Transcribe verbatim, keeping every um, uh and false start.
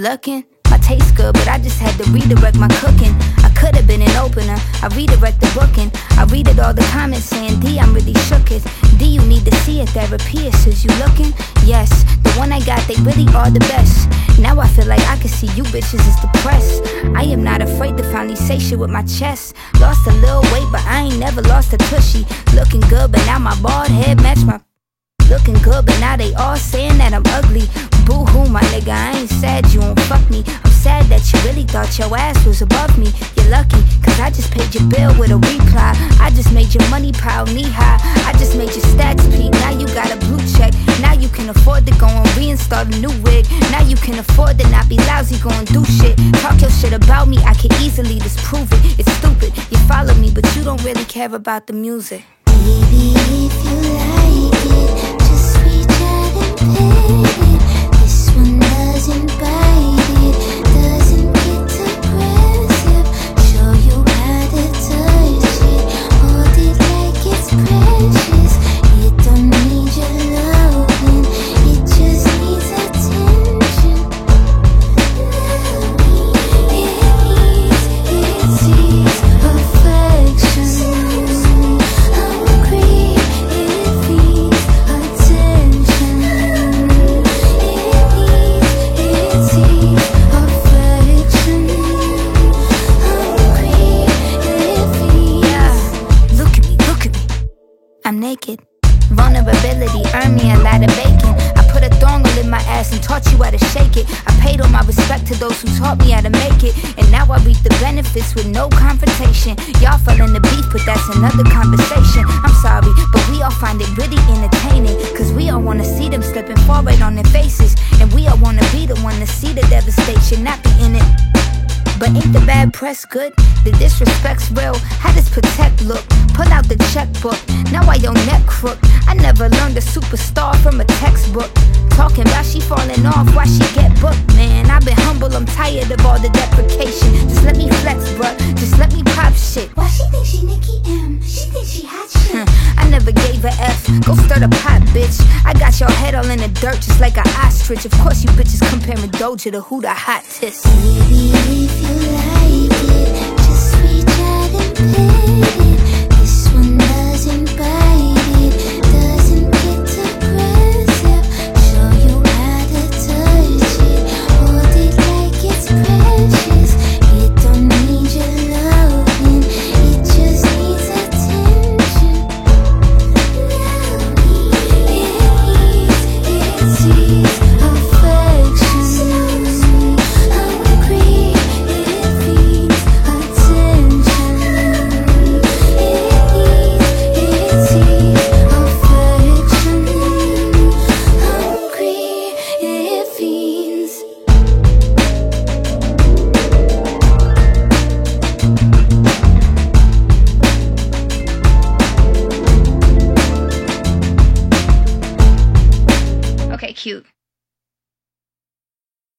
looking? My taste good, but I just had to redirect my cooking. I could've been an opener, I redirect the booking. I read it all the comments saying, D, I'm really shook it. D, you need to see a therapist, is you looking? Yes, the one I got, they really are the best. Now I feel like I can see you bitches is depressed. I am not afraid to finally say shit with my chest. Lost a little weight, but I ain't never lost a tushy. Looking good, but now my bald head match my... Looking good, but now they all saying that I'm ugly. Boo-hoo, my nigga, I ain't sad you won't fuck me. I'm sad that you really thought your ass was above me. You're lucky, cause I just paid your bill with a reply. I just made your money pile knee-high. I just made your stacks peak, now you got a blue check. Now you can afford to go and reinstall a new wig. Now you can afford to not be lousy, go and do shit. Talk your shit about me, I can easily disprove it. It's stupid, you follow me, but you don't really care about the music. Baby, if you like it, just reach out and pay it. This one doesn't bite it, doesn't get aggressive. Show you how to touch it, hold it like it's precious. It don't need your loving, it just needs attention. It needs, it needs affection. I'm naked. Vulnerability earned me a lot of bacon. I put a thong in my ass and taught you how to shake it. I paid all my respect to those who taught me how to make it. And now I reap the benefits with no confrontation. Y'all fell in the beef, but that's another conversation. I'm sorry, but we all find it really entertaining. Cause we all wanna see them slipping forward on their faces. And we all wanna be the one to see the devastation, not be in it. But ain't the bad press good? The disrespect's real. How does protect look? Pull out the checkbook. Now I your neck crook. I never learned a superstar from a textbook. Talking about she falling off, why she get booked, man? I've been humble, I'm tired of all the deprecation. Just let me flex, bruh. Just let me pop shit. Why she think she Nicki M? She think she hot shit. I never gave a F. Go stir the pot, bitch. I got your head all in the dirt just like an ostrich. Of course you bitches comparing Doja to who the hottest. Baby, if you like it, just reach out and pay it.